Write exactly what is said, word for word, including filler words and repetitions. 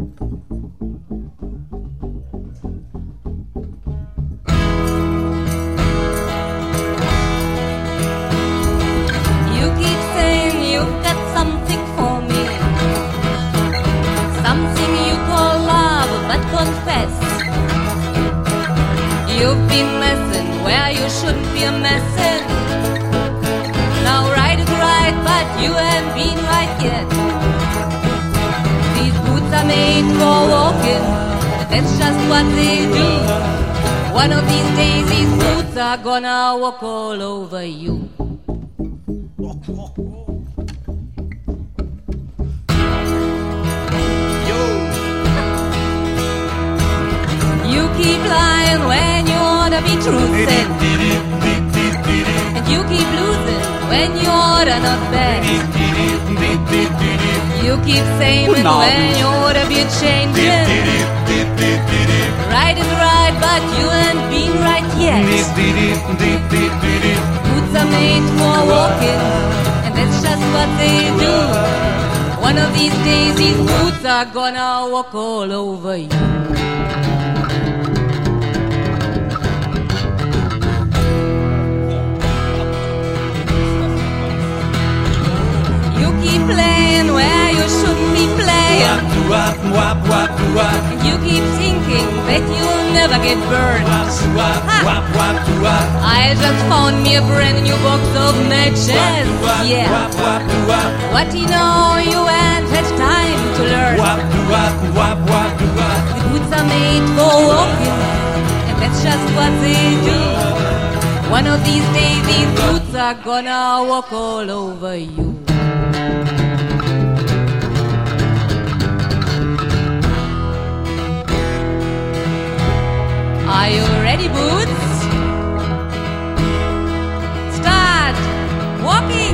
You keep saying you've got something for me, something you call love, but confess you've been messing where you shouldn't be messing. Now right is right, but you ain't been right yet. These boots are made for walking, that's just what they do. One of these days these boots are gonna walk all over you. You keep lying when you oughta be truthing, and you keep losing when you oughta not bet. You keep saying when you oughta be changing. Right is right, but you ain't been right yet. Boots are made for walking, and that's just what they do. One of these days these boots are gonna walk all over you. Playing where you shouldn't be playing, and you keep thinking that you'll never get burned. I just found me a brand new box of matches, yeah. What do you know, you ain't had time to learn. The boots are made for walking, and that's just what they do. One of these days these boots are gonna walk all over you. Are you ready, Boots? Start walking.